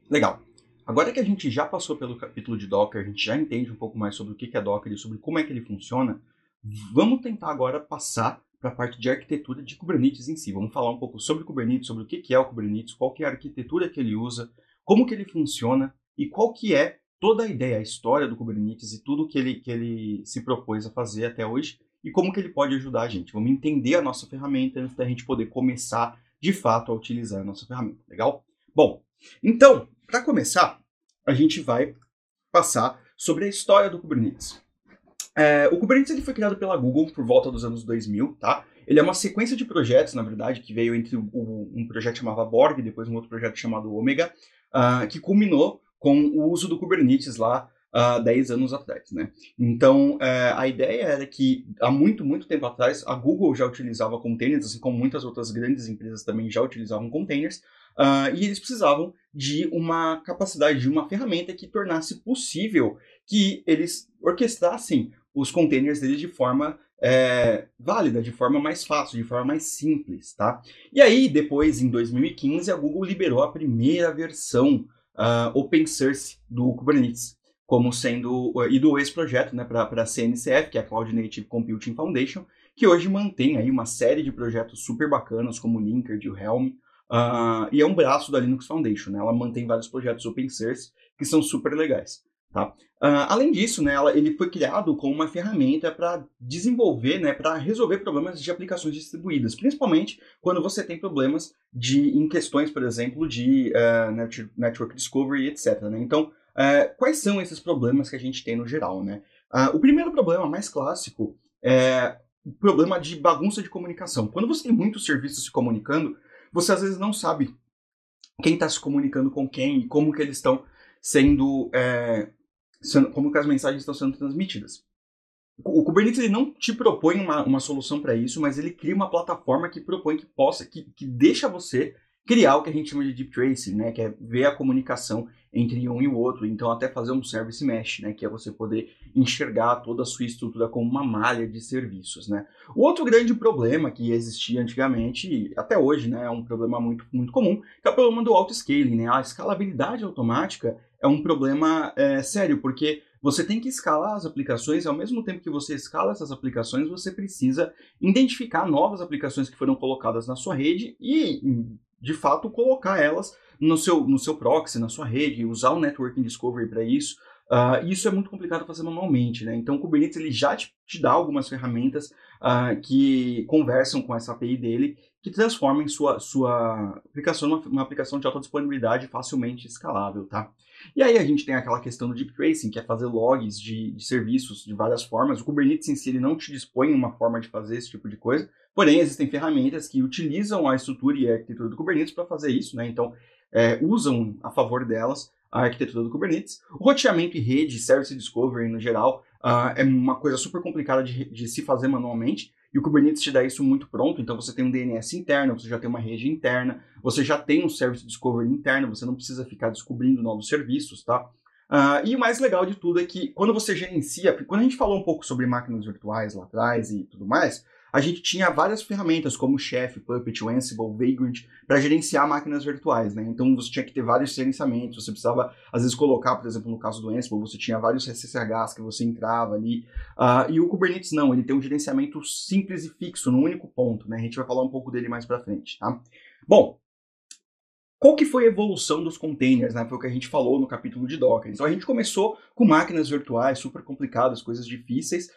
Legal. Agora que a gente já passou pelo capítulo de Docker, a gente já entende um pouco mais sobre o que é Docker e sobre como é que ele funciona, vamos tentar agora passar para a parte de arquitetura de Kubernetes em si. Vamos falar um pouco sobre o Kubernetes, sobre o que é o Kubernetes, qual que é a arquitetura que ele usa, como que ele funciona e qual que é toda a ideia, a história do Kubernetes e tudo que ele se propôs a fazer até hoje e como que ele pode ajudar a gente. Vamos entender a nossa ferramenta antes da gente poder começar, de fato, a utilizar a nossa ferramenta. Legal? Bom, então, para começar, a gente vai passar sobre a história do Kubernetes. O Kubernetes ele foi criado pela Google por volta dos anos 2000, tá? Ele é uma sequência de projetos, na verdade, que veio entre um projeto que chamava Borg e depois um outro projeto chamado Omega, que culminou com o uso do Kubernetes lá 10 anos atrás, né? Então, a ideia era que há muito, muito tempo atrás, a Google já utilizava containers, assim como muitas outras grandes empresas também já utilizavam containers, e eles precisavam de uma capacidade, de uma ferramenta que tornasse possível que eles orquestrassem os containers deles de forma válida, de forma mais fácil, de forma mais simples, tá? E aí, depois, em 2015, a Google liberou a primeira versão open source do Kubernetes, como sendo, e doou esse projeto, né, para a CNCF, que é a Cloud Native Computing Foundation, que hoje mantém aí uma série de projetos super bacanas, como o Linkerd e o Helm, e é um braço da Linux Foundation, né? Ela mantém vários projetos open source que são super legais, tá? Além disso, né, ele foi criado como uma ferramenta para desenvolver, né, para resolver problemas de aplicações distribuídas, principalmente quando você tem problemas em questões, por exemplo, de network discovery, etc. Né? Então, quais são esses problemas que a gente tem no geral? Né? O primeiro problema mais clássico é o problema de bagunça de comunicação. Quando você tem muitos serviços se comunicando, você às vezes não sabe quem está se comunicando com quem e como que eles estão como que as mensagens estão sendo transmitidas. O Kubernetes ele não te propõe uma solução para isso, mas ele cria uma plataforma que propõe que deixa você criar o que a gente chama de deep tracing, né, que é ver a comunicação entre um e o outro, então até fazer um service mesh, né, que é você poder enxergar toda a sua estrutura como uma malha de serviços, né. O outro grande problema que existia antigamente, e até hoje, né, é um problema muito, muito comum, que é o problema do auto-scaling, né, a escalabilidade automática é um problema sério, porque você tem que escalar as aplicações, e ao mesmo tempo que você escala essas aplicações, você precisa identificar novas aplicações que foram colocadas na sua rede e, de fato, colocar elas no seu proxy, na sua rede, usar o Networking Discovery para isso. E isso é muito complicado fazer manualmente, né? Então, o Kubernetes ele já te dá algumas ferramentas que conversam com essa API dele, que transformam sua aplicação numa aplicação de alta disponibilidade facilmente escalável, tá? E aí a gente tem aquela questão do deep tracing, que é fazer logs de serviços de várias formas. O Kubernetes em si ele não te dispõe uma forma de fazer esse tipo de coisa, porém existem ferramentas que utilizam a estrutura e a arquitetura do Kubernetes para fazer isso, né? Então, usam a favor delas a arquitetura do Kubernetes. O roteamento e rede, service discovery no geral, é uma coisa super complicada de se fazer manualmente, e o Kubernetes te dá isso muito pronto, então você tem um DNS interno, você já tem uma rede interna, você já tem um service discovery interno, você não precisa ficar descobrindo novos serviços, tá? E o mais legal de tudo é que quando você gerencia, quando a gente falou um pouco sobre máquinas virtuais lá atrás e tudo mais, a gente tinha várias ferramentas como Chef, Puppet, Ansible, Vagrant para gerenciar máquinas virtuais, né? Então você tinha que ter vários gerenciamentos, você precisava às vezes colocar, por exemplo, no caso do Ansible, você tinha vários SSHs que você entrava ali, e o Kubernetes não, ele tem um gerenciamento simples e fixo, num único ponto, né? A gente vai falar um pouco dele mais para frente, tá? Bom, qual que foi a evolução dos containers, né? Foi o que a gente falou no capítulo de Docker. Então a gente começou com máquinas virtuais super complicadas, coisas difíceis,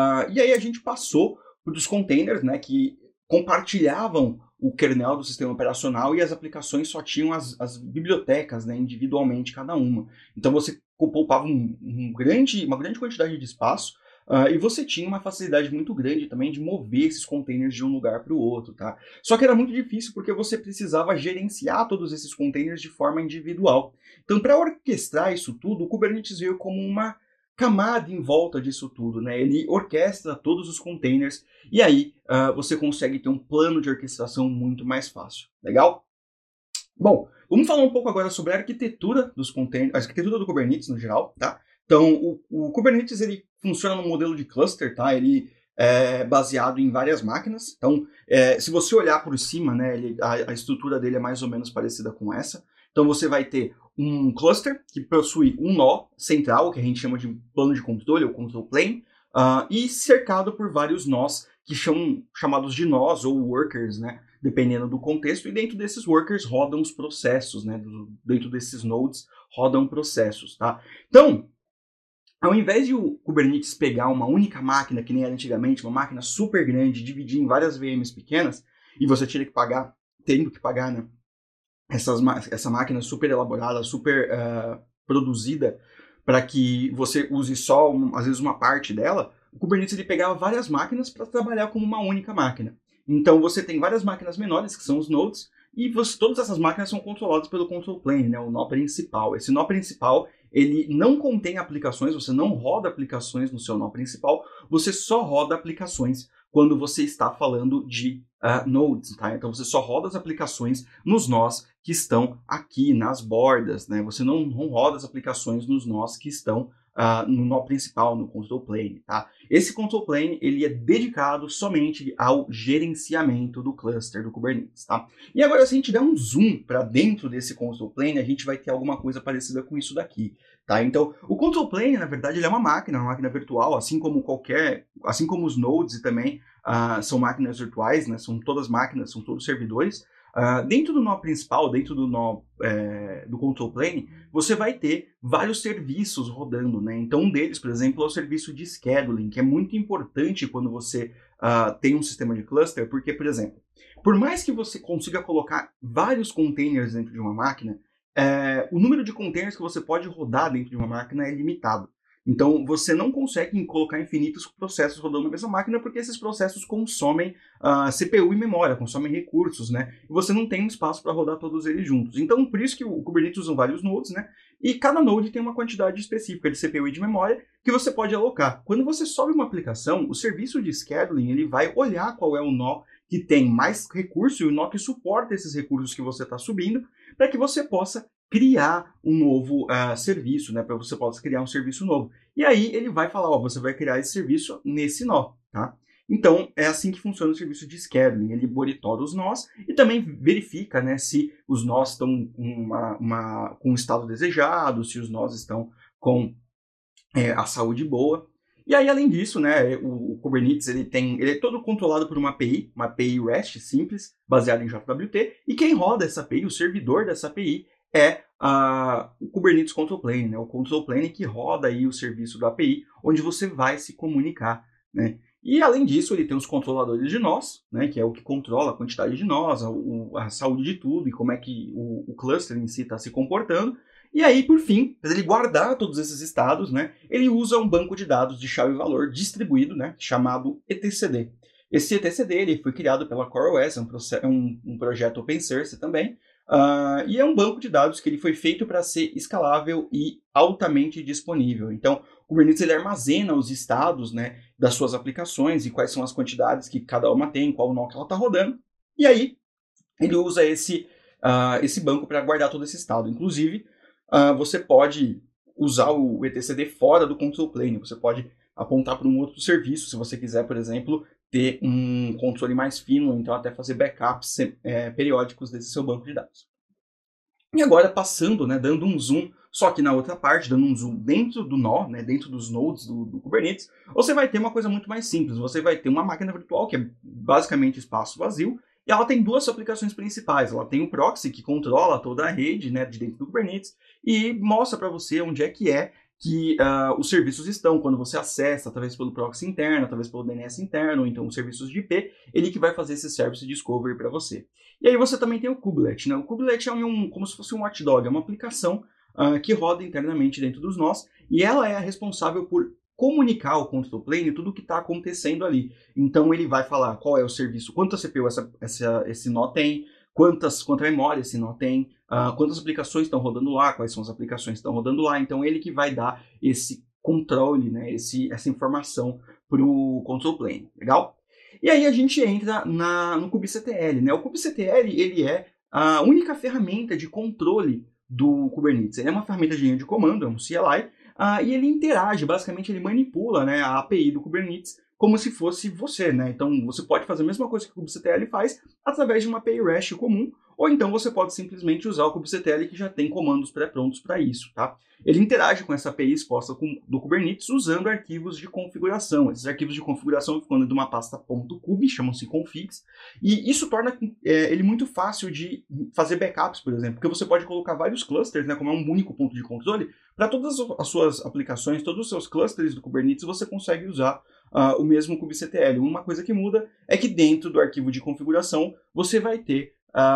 e aí a gente passou dos containers, né, que compartilhavam o kernel do sistema operacional e as aplicações só tinham as bibliotecas, né, individualmente cada uma. Então você poupava uma grande quantidade de espaço, e você tinha uma facilidade muito grande também de mover esses containers de um lugar para o outro, tá? Só que era muito difícil porque você precisava gerenciar todos esses containers de forma individual. Então, para orquestrar isso tudo, o Kubernetes veio como uma camada em volta disso tudo, né? Ele orquestra todos os containers e aí você consegue ter um plano de orquestração muito mais fácil. Legal? Bom, vamos falar um pouco agora sobre a arquitetura dos containers, a arquitetura do Kubernetes no geral, tá? Então, o Kubernetes ele funciona no modelo de cluster, tá? Ele é baseado em várias máquinas. Então, se você olhar por cima, né, a estrutura dele é mais ou menos parecida com essa. Então, você vai ter um cluster que possui um nó central, que a gente chama de plano de controle, ou control plane, e cercado por vários nós, que são chamados de nós ou workers, né? Dependendo do contexto, e dentro desses workers rodam os processos, né? Dentro desses nodes rodam processos, tá? Então, ao invés de o Kubernetes pegar uma única máquina, que nem era antigamente, uma máquina super grande, dividir em várias VMs pequenas, e você tendo que pagar, né? Essa máquina super elaborada, super produzida, para que você use só, às vezes, uma parte dela, o Kubernetes ele pegava várias máquinas para trabalhar como uma única máquina. Então, você tem várias máquinas menores, que são os nodes, e todas essas máquinas são controladas pelo control plane, né, o nó principal. Esse nó principal, ele não contém aplicações, você não roda aplicações no seu nó principal, você só roda aplicações quando você está falando de nodes, tá? Então, você só roda as aplicações nos nós que estão aqui nas bordas, né? Você não roda as aplicações nos nós que estão no nó principal, no control plane, tá? Esse control plane, ele é dedicado somente ao gerenciamento do cluster do Kubernetes, tá? E agora, se a gente der um zoom para dentro desse control plane, a gente vai ter alguma coisa parecida com isso daqui, tá? Então, o control plane, na verdade, ele é uma máquina virtual, assim como os nodes e também são máquinas virtuais, né? São todas máquinas, são todos servidores. Dentro do nó principal, dentro do nó do control plane, você vai ter vários serviços rodando, né? Então, um deles, por exemplo, é o serviço de scheduling, que é muito importante quando você tem um sistema de cluster, porque, por exemplo, por mais que você consiga colocar vários containers dentro de uma máquina, o número de containers que você pode rodar dentro de uma máquina é limitado. Então, você não consegue colocar infinitos processos rodando na mesma máquina, porque esses processos consomem CPU e memória, consomem recursos, né? E você não tem espaço para rodar todos eles juntos. Então, por isso que o Kubernetes usa vários nodes, né? E cada node tem uma quantidade específica de CPU e de memória que você pode alocar. Quando você sobe uma aplicação, o serviço de scheduling ele vai olhar qual é o nó que tem mais recurso e o nó que suporta esses recursos que você está subindo, para que você possa criar um novo serviço, né? Para você possa criar um serviço novo. E aí ele vai falar, você vai criar esse serviço nesse nó, tá? Então, é assim que funciona o serviço de scheduling. Ele monitora os nós e também verifica, né, se os nós estão com um estado desejado, se os nós estão com a saúde boa. E aí, além disso, né, o Kubernetes ele é todo controlado por uma API REST simples, baseada em JWT, e quem roda essa API, o servidor dessa API, é o Kubernetes Control Plane, né, o Control Plane que roda aí o serviço da API, onde você vai se comunicar, né. E, além disso, ele tem os controladores de nós, né, que é o que controla a quantidade de nós, a saúde de tudo e como é que o cluster em si está se comportando. E aí, por fim, para ele guardar todos esses estados, né, ele usa um banco de dados de chave e valor distribuído, né, chamado etcd. Esse etcd ele foi criado pela CoreOS, é um projeto open source também, e é um banco de dados que ele foi feito para ser escalável e altamente disponível. Então, o Kubernetes ele armazena os estados, né, das suas aplicações e quais são as quantidades que cada uma tem, qual nó que ela está rodando. E aí, ele usa esse banco para guardar todo esse estado. Inclusive, você pode usar o etcd fora do control plane. Você pode apontar para um outro serviço, se você quiser, por exemplo, ter um controle mais fino, então até fazer backups periódicos desse seu banco de dados. E agora passando, né, dando um zoom, só que na outra parte, dando um zoom dentro do nó, né, dentro dos nodes do Kubernetes, você vai ter uma coisa muito mais simples. Você vai ter uma máquina virtual, que é basicamente espaço vazio, e ela tem duas aplicações principais. Ela tem o proxy, que controla toda a rede, né, de dentro do Kubernetes, e mostra para você onde é que os serviços estão, quando você acessa, talvez pelo proxy interno, talvez pelo DNS interno, ou então os serviços de IP, ele que vai fazer esse service discovery para você. E aí você também tem o Kubelet, né? O Kubelet é como se fosse um watchdog, é uma aplicação que roda internamente dentro dos nós, e ela é a responsável por comunicar ao control plane tudo o que está acontecendo ali. Então ele vai falar qual é o serviço, quanta CPU esse nó tem, quanta memória esse nó tem, quantas aplicações estão rodando lá, quais são as aplicações que estão rodando lá. Então ele que vai dar esse controle, né, essa informação para o control plane. Legal? E aí a gente entra no kubectl, né? O kubectl ele é a única ferramenta de controle do Kubernetes. Ele é uma ferramenta de linha de comando, é um CLI, e ele interage, basicamente ele manipula, né, a API do Kubernetes como se fosse você, né? Então você pode fazer a mesma coisa que o kubectl faz através de uma API REST comum, ou então você pode simplesmente usar o kubectl que já tem comandos pré-prontos para isso, tá? Ele interage com essa API exposta do Kubernetes usando arquivos de configuração. Esses arquivos de configuração ficam dentro de uma pasta .kube, chamam-se configs, e isso torna ele muito fácil de fazer backups, por exemplo, porque você pode colocar vários clusters, né, como é um único ponto de controle, para todas as suas aplicações, todos os seus clusters do Kubernetes, você consegue usar o mesmo kubectl. Uma coisa que muda é que dentro do arquivo de configuração você vai ter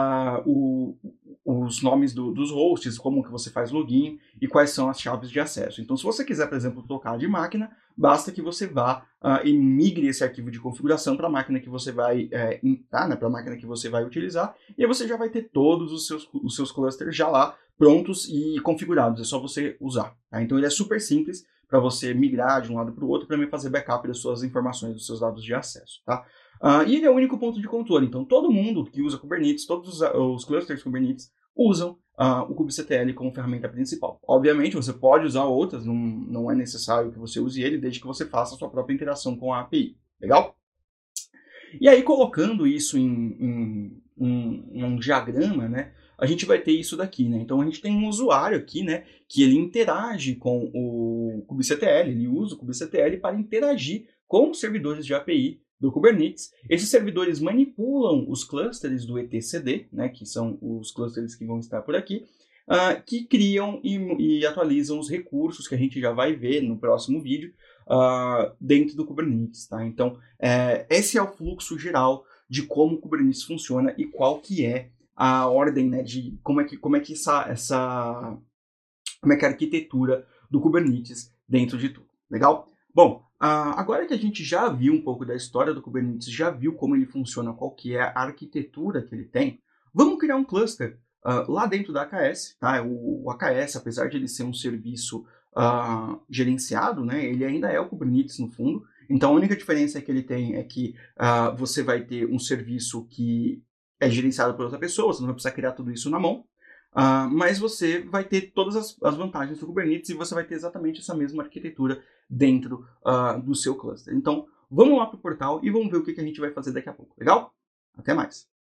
os nomes dos hosts, como que você faz login e quais são as chaves de acesso. Então, se você quiser, por exemplo, trocar de máquina, basta que você vá e migre esse arquivo de configuração para a máquina que você vai entrar, né, para a máquina que você vai utilizar, e aí você já vai ter todos os seus clusters já lá prontos e configurados, é só você usar. Tá? Então, ele é super simples para você migrar de um lado para o outro, para fazer backup das suas informações, dos seus dados de acesso. Tá? E ele é o único ponto de controle. Então, todo mundo que usa Kubernetes, todos os clusters Kubernetes, usam o kubectl como ferramenta principal. Obviamente, você pode usar outras, não é necessário que você use ele, desde que você faça a sua própria interação com a API. Legal? E aí, colocando isso em um diagrama, né, a gente vai ter isso daqui, né? Então, a gente tem um usuário aqui, né, que ele interage com o kubectl, ele usa o kubectl para interagir com os servidores de API do Kubernetes. Esses servidores manipulam os clusters do etcd, né, que são os clusters que vão estar por aqui, que criam e atualizam os recursos que a gente já vai ver no próximo vídeo dentro do Kubernetes. Tá? Então, esse é o fluxo geral de como o Kubernetes funciona e qual que é a ordem, né, de como é que a arquitetura do Kubernetes dentro de tudo. Legal? Bom, agora que a gente já viu um pouco da história do Kubernetes, já viu como ele funciona, qual que é a arquitetura que ele tem, vamos criar um cluster lá dentro da AKS. Tá? O AKS, apesar de ele ser um serviço gerenciado, né, ele ainda é o Kubernetes no fundo. Então, a única diferença que ele tem é que você vai ter um serviço que é gerenciado por outra pessoa, você não vai precisar criar tudo isso na mão. Mas você vai ter todas as vantagens do Kubernetes e você vai ter exatamente essa mesma arquitetura dentro do seu cluster. Então, vamos lá para o portal e vamos ver o que a gente vai fazer daqui a pouco. Legal? Até mais!